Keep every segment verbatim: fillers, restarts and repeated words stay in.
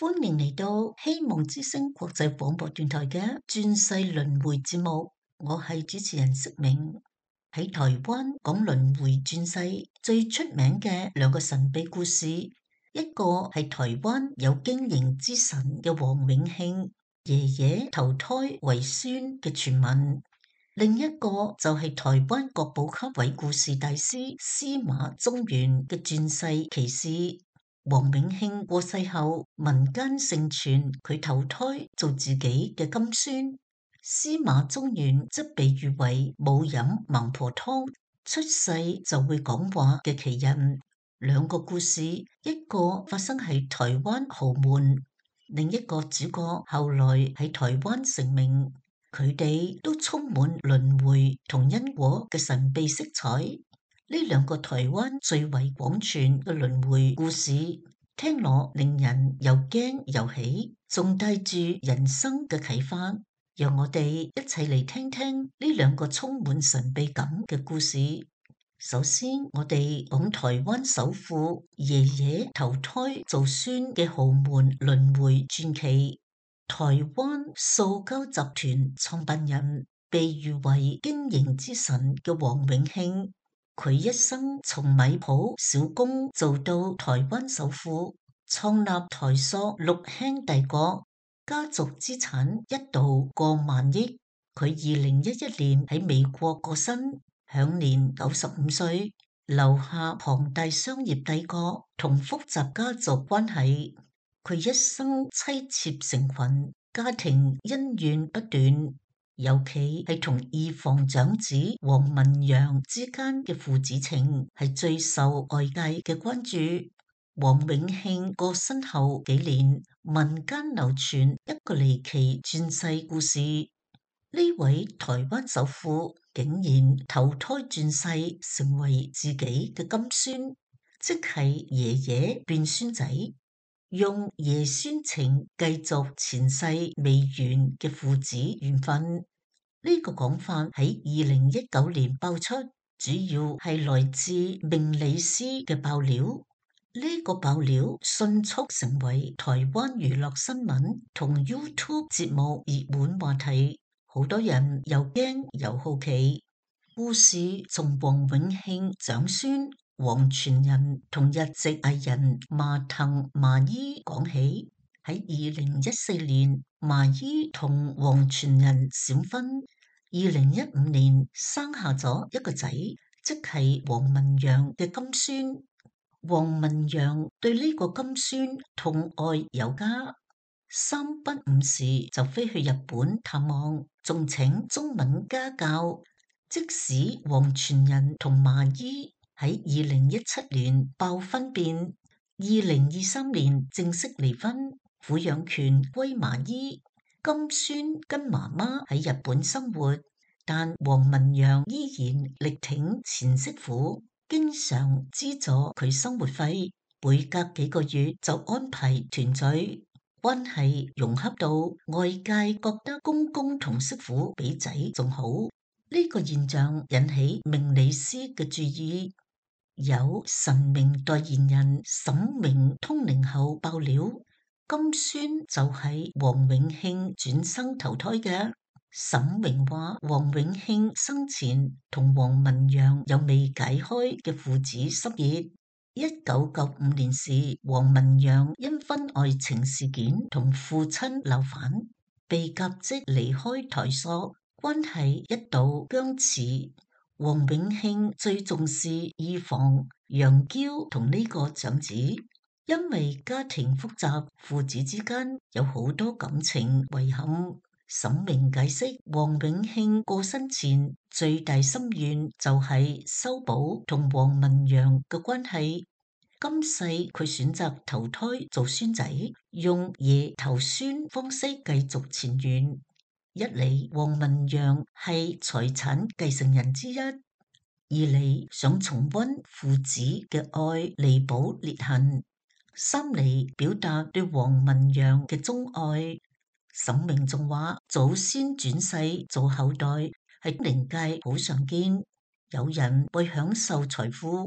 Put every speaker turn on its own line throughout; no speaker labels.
歡迎嚟到希望之聲國際廣播電台嘅轉世輪迴節目，我係主持人釋明。喺台灣講輪迴轉世最出名嘅兩個神秘故事，一個係台灣有經營之神嘅黃永慶爺爺投胎為孫嘅傳聞，另一個就係台灣國寶級鬼故事大師司馬中原嘅轉世奇事。黃永慶過世後，民間盛傳佢投胎做自己嘅金孫，司馬中原則被譽為冇飲孟婆湯，出世就會講話嘅奇人。兩個故事，一個發生喺台灣豪門，另一個主角後來喺台灣成名，佢哋都充滿輪迴同因果嘅神秘色彩。呢兩個台灣最為廣傳嘅輪迴故事，聽落令人又驚又喜，仲帶住人生嘅啟發。讓我哋一齊嚟聽聽呢兩個充滿神秘感嘅故事。首先，我哋講台灣首富爺爺投胎做孫嘅豪門輪迴傳奇。台灣塑膠集團創辦人，被譽為經營之神嘅黃永慶，佢一生從米鋪小工做到台灣首富，創立台塑六輕帝國，家族資產一度過萬億。佢二零一一年喺美國過身，享年九十五歲，留下龐大商業帝國同複雜家族關係。佢一生妻妾成群，家庭恩怨不斷。尤其係同二房長子黃文洋之間嘅父子情係最受外界嘅關注。黃永慶過身後幾年，民間流傳一個離奇轉世故事。呢位台灣首富竟然投胎轉世成為自己嘅金孫，即係爺爺變孫仔，用爺孫情繼續前世未完嘅父子緣分。呢個講法喺二零一九年爆出，主要係來自命理師嘅爆料。呢、這個爆料迅速成為台灣娛樂新聞同 YouTube 節目熱門話題，好多人又驚又好奇。故事從黃永慶長孫黃傳仁同日籍藝人麻藤麻衣講起。喺二零一四年，麻衣同黃傳仁閃婚，二零一五年生下咗一個仔，即係黃文洋嘅金孫。黃文洋對呢個金孫痛愛有加，三不五時就飛去日本探望，仲請中文家教。即使黃傳仁同麻衣喺二零一七年爆婚變，二零二三年正式離婚，撫養權歸麻衣，金孫跟媽媽喺日本生活，但黃文洋依然力挺前媳婦，經常資助佢生活費，每隔幾個月就安排團聚，關係融洽到外界覺得公公同媳婦比仔仲好。呢個現象引起命理師嘅注意。有神明代言人沈明通靈後爆料，金孫就係黃永慶轉生投胎嘅。沈明話黃永慶生前同黃文洋有未解開嘅父子心結。一九九五年時，黃文洋因婚外情事件同父親鬧反，被革職離開台塑，關係一度僵持。黃永慶最重視二房楊嬌同呢個長子，因為家庭複雜，父子之間有好多感情遺憾。沈明解釋，黃永慶過身前最大心願就係修補同黃文洋嘅關係。今世佢選擇投胎做孫仔，用爺投孫方式繼續前緣。一嚟黃文洋係財產繼承人之一，二嚟想重溫父子嘅愛彌補裂痕，三嚟表達對黃文洋嘅鍾愛。沈明仲話祖先轉世做後代係靈界好常見，有人為享受財富，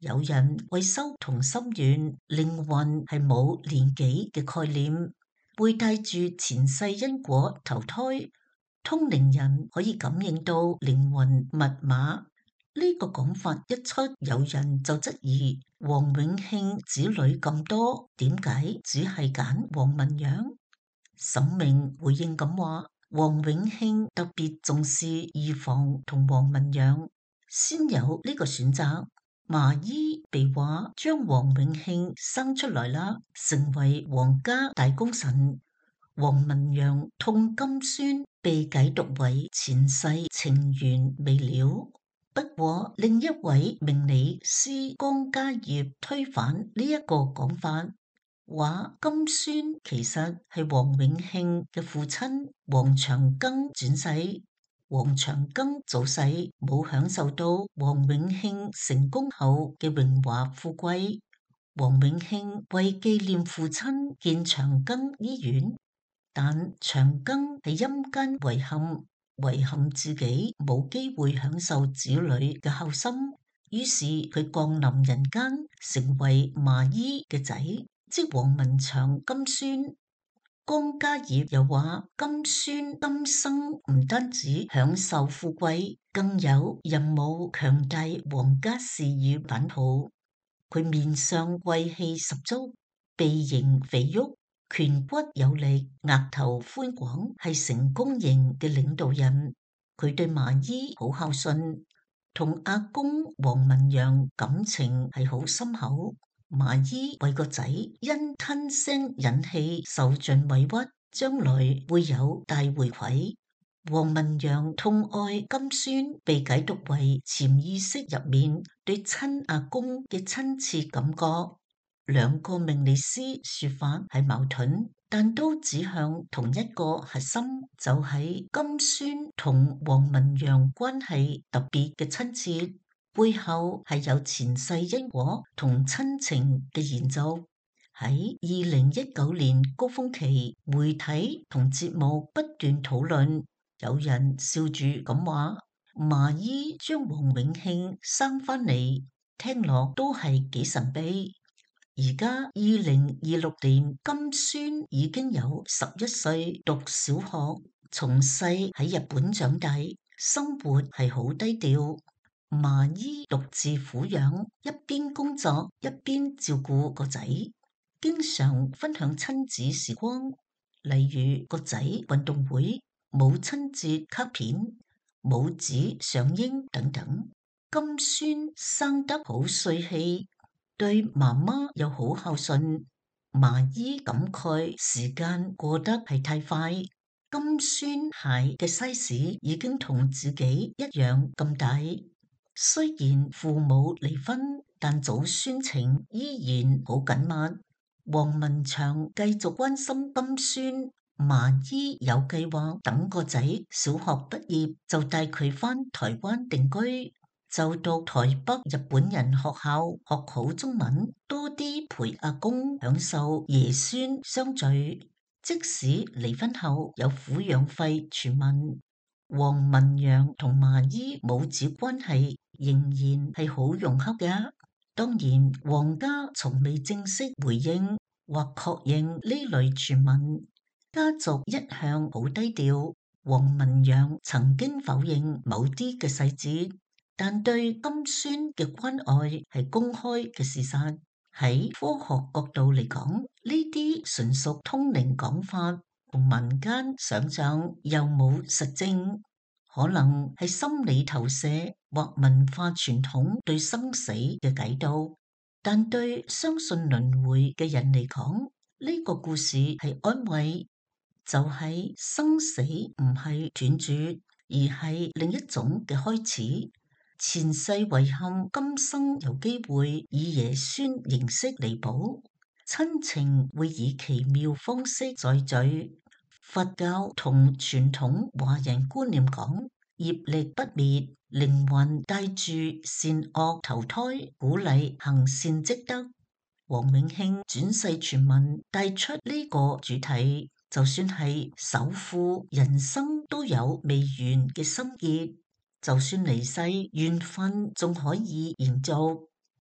有人為修同心願，靈魂係冇年紀嘅概念，會帶住前世因果投胎。通靈人可以感應到靈魂密碼。呢個講法一出，有人就質疑黃永慶子女咁多，點解只係揀黃文揚？沈明回應咁話：黃永慶特別重視二房同黃文揚，先有呢個選擇。麻衣被話將黃永慶生出來啦，成為皇家大功臣。黃文揚痛金孫被解讀為前世情緣未了。不過另一位命理師江家業推翻呢一個講法，話金孫其實係黃永慶嘅父親黃長庚轉世。黃長庚早世冇享受到黃永慶成功後嘅榮華富貴。黃永慶為紀念父親建長庚醫院，但長庚係陰間遺憾，遺憾自己冇機會享受子女嘅孝心，於是佢降臨人間，成為麻衣嘅仔，即黃文祥金孫。江家業又話金孫今生唔單止享受富貴，更有任務強大皇家事業版圖。佢面上貴氣十足，鼻型肥沃，顴骨有力，額頭寬廣，係成功型嘅領導人。佢對麻衣好孝順，同阿公黃文揚感情係好深厚。麻衣為個仔因吞聲忍氣受盡委屈，將來會有大回饋。黃文揚痛愛金孫，被解讀為潛意識入面對親阿公嘅親切感覺。兩個命理師說法係矛盾，但都指向同一個核心，就係金孫同黃文揚關係特別嘅親切。背後係有前世因果同親情嘅延續。喺二零一九年高峰期，媒體同節目不斷討論，有人笑住咁話：麻衣將黃永慶生返嚟，聽落都係幾神秘。而家二零二六年，金孫已經有十一歲，讀小學，從細喺日本長大，生活係好低調。麻衣獨自撫養，一邊工作一邊照顧個仔，經常分享親子時光，例如個仔運動會、母親節卡片、母子賞櫻等等。金孫生得好帥氣，對媽媽又好孝順。麻衣感慨時間過得係太快，金孫孩嘅 size 已經同自己一樣咁大。雖然父母離婚，但祖孫情依然好緊密。黃文祥繼續關心金孫，麻衣有計劃等個仔小學畢業就帶佢返台灣定居，就讀台北日本人學校，學好中文，多啲陪阿公享受爺孫相聚。即使離婚後有撫養費全民，黃文揚同麻衣母子關係仍然係好融洽嘅。當然，皇家從未正式回應或確認呢類傳聞，家族一向好低調。黃文揚曾經否認某啲嘅細節，但對金孫嘅關愛係公開嘅事實。喺科學角度嚟講，呢啲純屬通靈講法，同民間想象又冇實證，可能係心理投射或文化傳統對生死嘅解讀。但對相信輪迴嘅人嚟講，呢個故事係安慰，就係生死唔係斷絕，而係另一種嘅開始。前世遺憾，今生有機會以爺孫形式彌補，親情會以奇妙方式再聚。佛教同傳統華人觀念講，業力不滅，靈魂帶住善惡投胎，鼓勵行善積德。黃永慶轉世傳聞帶出呢個主題，就算係首富，人生都有未完嘅心結。就算離世，緣分仲可以延續。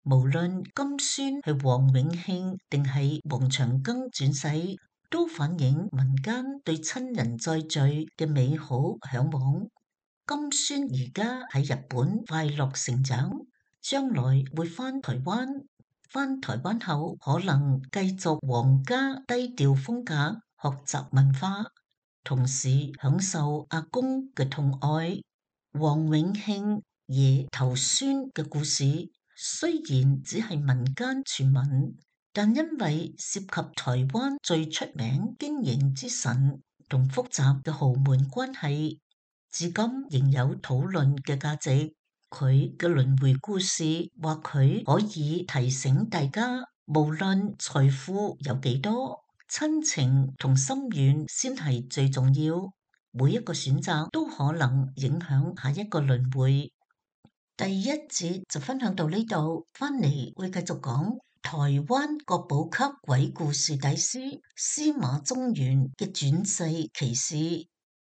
無論金孫係黃永慶定係黃長庚轉世，都反映民間對親人再聚嘅美好向往。金孫而家喺日本快樂成長，將來會返台灣，返台灣後可能繼續皇家低調風格，學習文化，同時享受阿公嘅痛愛。黃永慶爺頭孫嘅故事雖然只係民間傳聞，但因為涉及台灣最出名經營之神同複雜嘅豪門關係，至今仍有討論嘅價值。佢嘅輪迴故事或許可以提醒大家，無論財富有幾多，親情同心願先係最重要。每一個選擇都可能影響下一個輪迴。第一節就分享到呢度，翻嚟會繼續講台灣國寶級鬼故事大師司馬中原嘅轉世奇事。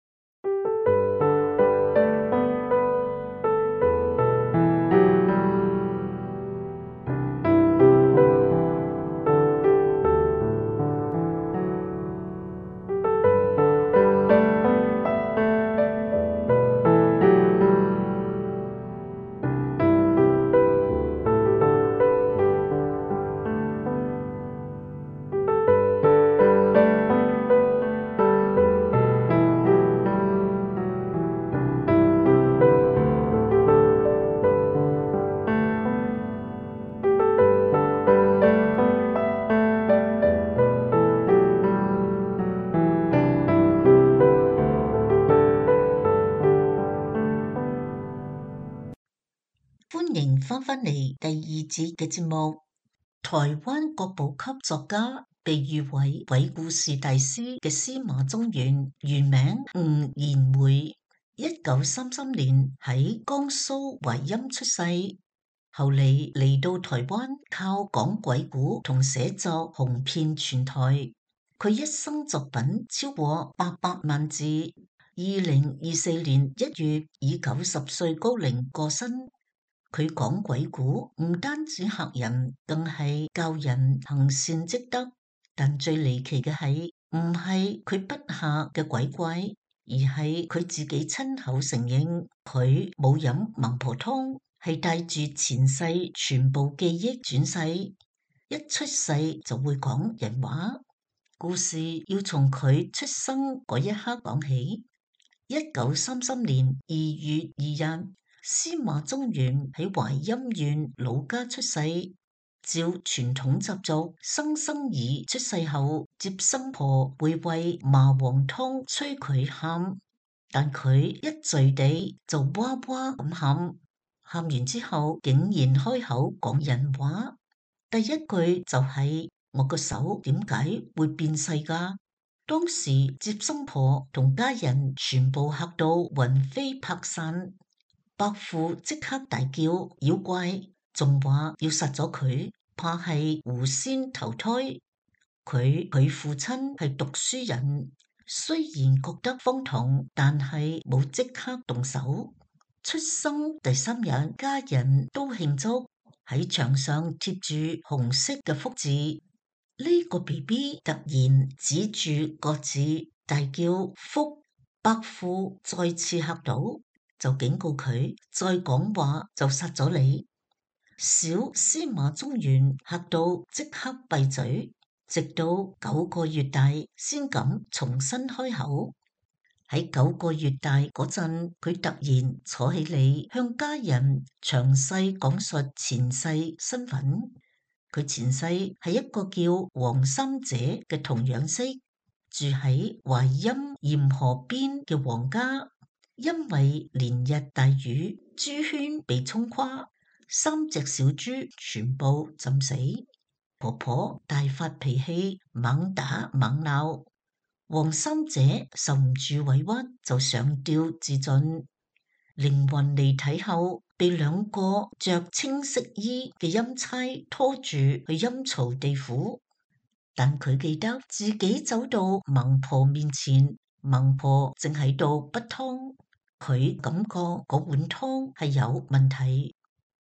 歡迎翻返嚟第二節嘅節目。台灣國寶級作家，被譽為鬼故事大師嘅司馬中原，原名吳延梅，一九三三年喺江蘇淮陰出世，後嚟嚟到台灣靠講鬼故同寫作紅遍全台。佢一生作品超過八百萬字。二零二四年一月以九十歲高齡過身。佢講鬼故唔單止嚇人，更係教人行善積德。但最離奇嘅係，唔係佢筆下嘅鬼怪，而係佢自己親口承認，佢冇飲孟婆湯，係帶住前世全部記憶轉世，一出世就會講人話。故事要從佢出生嗰一刻講起。一九三三年二月二日。司馬中原喺淮陰縣老家出世，照傳統習俗，新生兒出世後，接生婆會為麻黃湯催佢喊，但佢一墜地就哇哇咁喊，喊完之後竟然開口講人話，第一句就係、是、我個手點解會變細㗎？當時接生婆同家人全部嚇到魂飛魄散。伯父即刻大叫妖怪，仲話要殺咗佢，怕係狐仙投胎。佢佢父親係讀書人，雖然覺得荒唐，但係冇即刻動手。出生第三日，家人都慶祝，喺牆上貼住紅色嘅福字。呢、這個 B B 突然指住個字大叫福，伯父再次嚇到。就警告佢，再講話就殺咗你。小司馬中原嚇到即刻閉嘴，直到九個月大先敢重新開口。喺九個月大嗰陣，佢突然坐起嚟，向家人詳細講述前世身份。佢前世係一個叫黃三姐嘅童養媳，住喺淮陰鹽河邊嘅黃家。因為連日大雨，豬圈被沖垮，三隻小豬全部浸死。婆婆大發脾氣，猛打猛鬧。黃三姐受唔住委屈，就上吊自盡。靈魂離體後，被兩個着青色衣嘅陰差拖住去陰曹地府。但佢記得自己走到孟婆面前，孟婆正喺度滗湯。佢感覺嗰碗湯係有問題，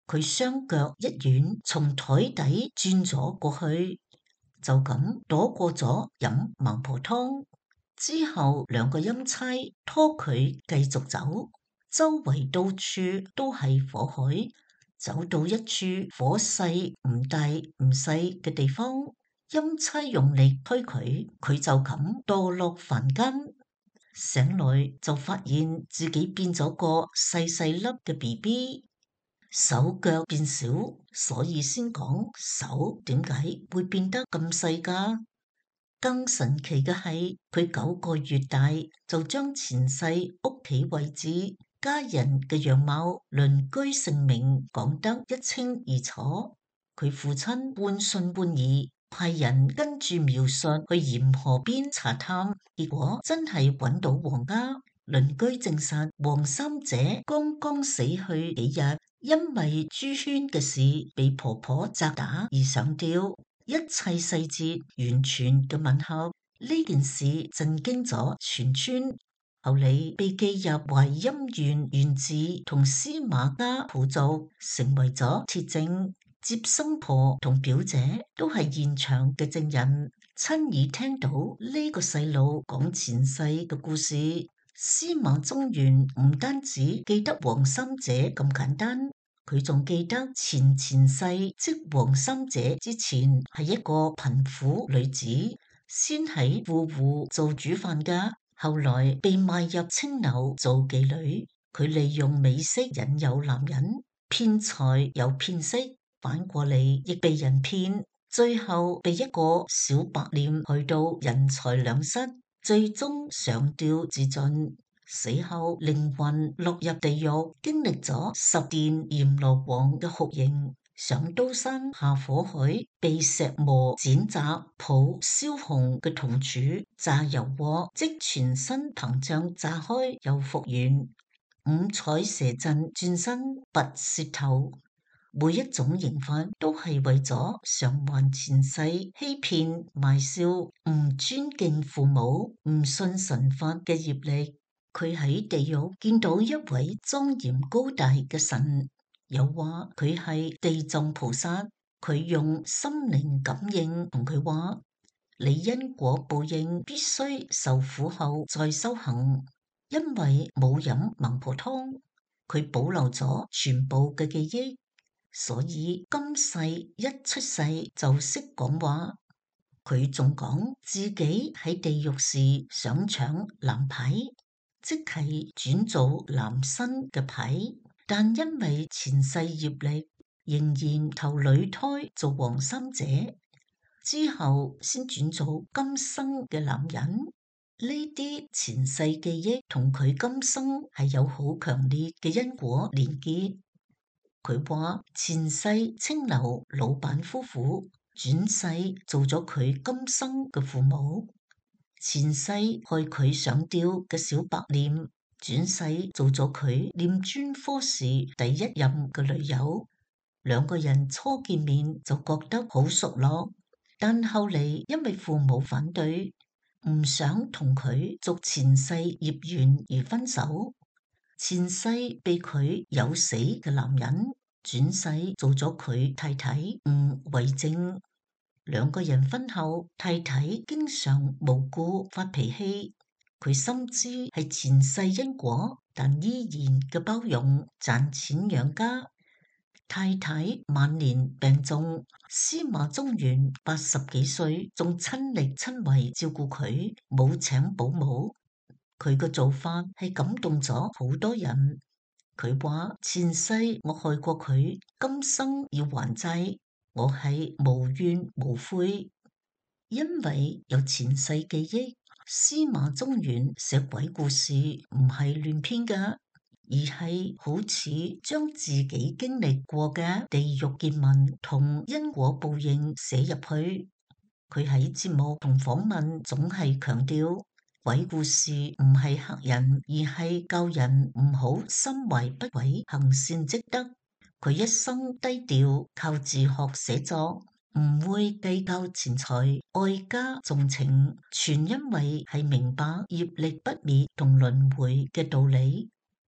佢雙腳一軟，從台底轉咗過去，就咁躲過咗飲孟婆湯。之後兩個陰差拖佢繼續走，周圍到處都係火海，走到一處火勢唔大唔細嘅地方，陰差用力推佢，佢就咁墮落凡間。醒來就發現自己變咗個細細粒嘅 B B， 手腳變小，所以先講手點解會變得咁細㗎。更神奇嘅係，佢九個月大就將前世屋企位置、家人嘅樣貌、鄰居姓名講得一清二楚。佢父親半信半疑，派人跟住描述去鹽河邊查探，結果真係揾到黃家。鄰居證實黃三姐剛剛死去幾日，因為豬圈嘅事被婆婆責打而上吊。一切細節完全嘅吻合，呢件事震驚咗全村。後嚟被寄入淮陰縣縣治同司馬家譜族，成為咗鐵證。接生婆同表姐都係現場嘅證人，親耳聽到呢個細路講前世嘅故事。司馬中原唔單止記得黃三姐咁簡單，佢仲記得前前世，即黃三姐之前係一個貧苦女子，先喺富戶做煮飯噶，後來被賣入青樓做妓女。佢利用美色引誘男人，騙財又騙色，反過嚟亦被人騙，最後被一個小白臉去到人財兩失，最終上吊自盡。死後靈魂落入地獄，經歷咗十殿閻羅王嘅酷刑，上刀山下火海，被石磨剪砸抱燒紅嘅銅柱炸油鍋，即全身膨脹炸開又復原。五彩蛇陣轉身拔舌頭，每一種刑罰都係為咗償還前世欺騙賣笑、唔尊敬父母、唔信神法嘅業力。佢喺地獄見到一位莊嚴高大嘅神，又話佢係地藏菩薩。佢用心靈感應同佢話：你因果報應必須受苦後再修行。因為冇飲孟婆湯，佢保留咗全部嘅記憶，所以今世一出世就識講話。佢仲講自己喺地獄時想搶男牌，即係轉做男生嘅牌，但因為前世業力，仍然投女胎做黃三姐，之後先轉做今生嘅男人。呢啲前世記憶同佢今生係有好強烈嘅因果連結。佢話前世青樓老闆夫婦，轉世做咗佢今生嘅父母。前世害佢上吊嘅小白臉，轉世做咗佢念專科時第一任嘅女友。兩個人初見面就覺得好熟絡，但後嚟因為父母反對，唔想同佢續前世業緣而分手。前世被佢有死嘅男人，轉世做咗佢太太吳為正。兩個人婚後，太太經常無故發脾氣，佢深知係前世因果，但依然嘅包容，賺錢養家。太太晚年病重，司馬中原八十幾歲，仲親力親為照顧佢，冇請保姆。佢嘅做法係感動咗好多人。佢話前世我害過佢，今生要還債，我係無怨無悔。因為有前世記憶，司馬中原寫鬼故事唔係亂編㗎，而係好似將自己經歷過嘅地獄見聞同因果報應寫入去。佢喺節目同訪問總係強調，鬼故事唔係嚇人，而係教人唔好心懷不軌，行善積德。佢一生低調，靠自學寫作，唔會計較錢財，愛家重情，全因為係明白業力不滅同輪迴嘅道理。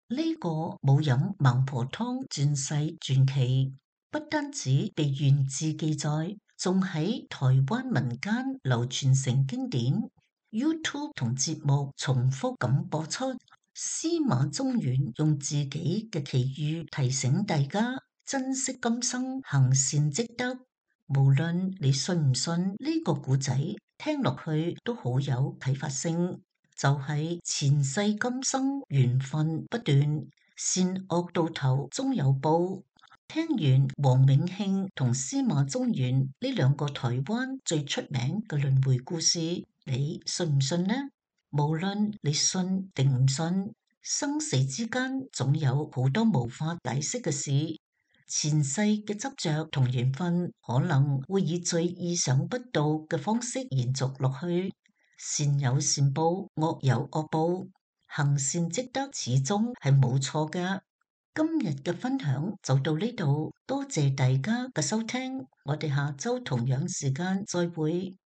呢個冇飲孟婆湯轉世傳奇，不單止被源自記載，仲喺台灣民間流傳成經典。YouTube 同節目重複咁播出，司馬中原用自己嘅奇遇提醒大家珍惜今生，行善積德。無論你信唔信呢個故仔，聽落去都好有啟發性。就係前世今生緣分不斷，善惡到頭終有報。聽完黃永慶同司馬中原呢兩個台灣最出名嘅輪迴故事，你信唔信呢？無論你信定唔信，生死之間總有好多無法解釋嘅事。前世嘅執着同緣分可能會以最意想不到嘅方式延續落去。善有善報，惡有惡報，行善積德始終係冇錯㗎。今日嘅分享就到呢度，多謝大家嘅收聽，我哋下周同樣時間再會。